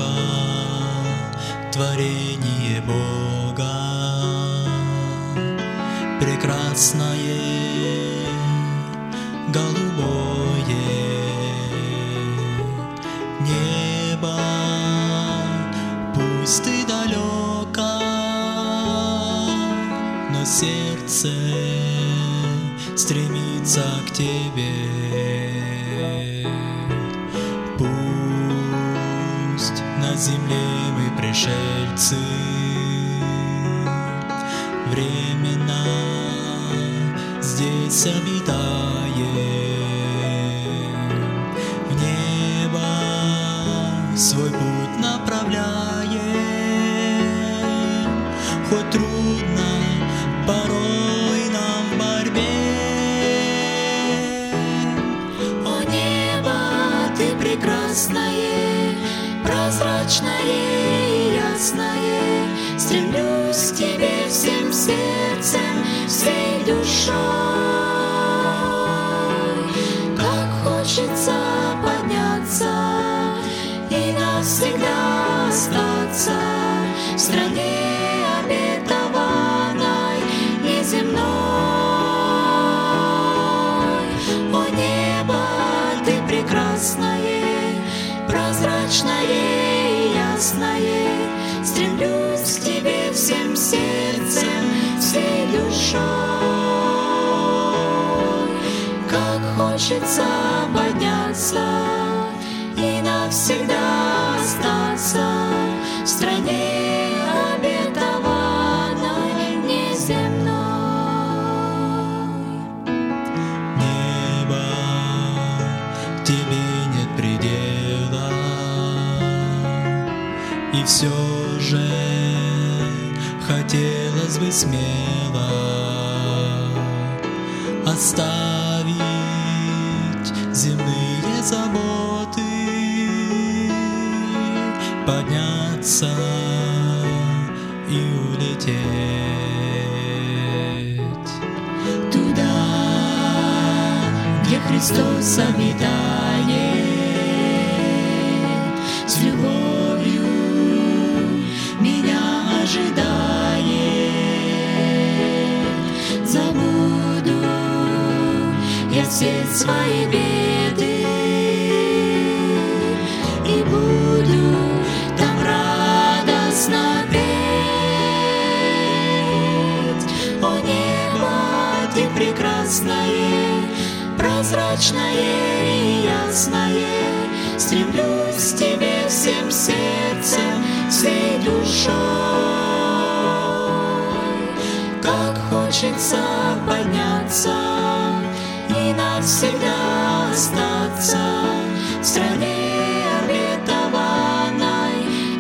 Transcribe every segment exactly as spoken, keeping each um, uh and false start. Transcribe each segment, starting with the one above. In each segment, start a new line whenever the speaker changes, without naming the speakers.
небо, творение Бога, прекрасное, голубое небо, пусть и далеко, но сердце стремится к тебе. Пусть на земле мы пришельцы, временно здесь обитаем, в небо свой путь направляем, хоть трудно порой нам в борьбе.
О небо, ты прекрасное, прозрачное и ясное, стремлюсь к тебе всем сердцем, всей душой. Как хочется подняться и навсегда остаться в стране обетованной неземной. О небо, ты прекрасное, прозрачное и ясное, стремлюсь к тебе всем сердцем, всей душой. Как хочется подняться и навсегда остаться в стране обетованной неземной.
Небо, тебе нет предела, и все же хотелось бы смело оставить земные заботы, подняться и улететь туда, где Христос обитает, с любовью меня ожидает. Забуду я все свои беды и буду там радостно петь. О небо, ты прекрасное, прозрачное и ясное, стремлюсь к тебе всем сердцем, всей душой. Как хочется подняться и навсегда остаться в стране обетованной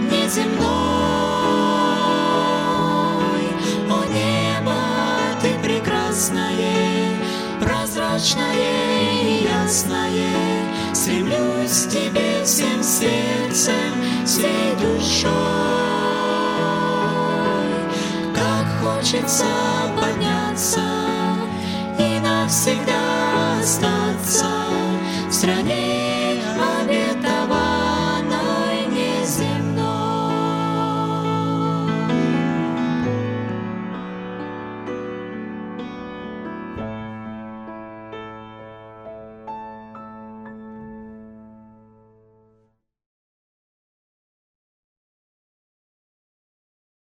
неземной. О небо, ты прекрасное, прозрачное и ясное, стремлюсь к тебе всем сердцем, всей душой. Как хочется подняться и навсегда остаться в стране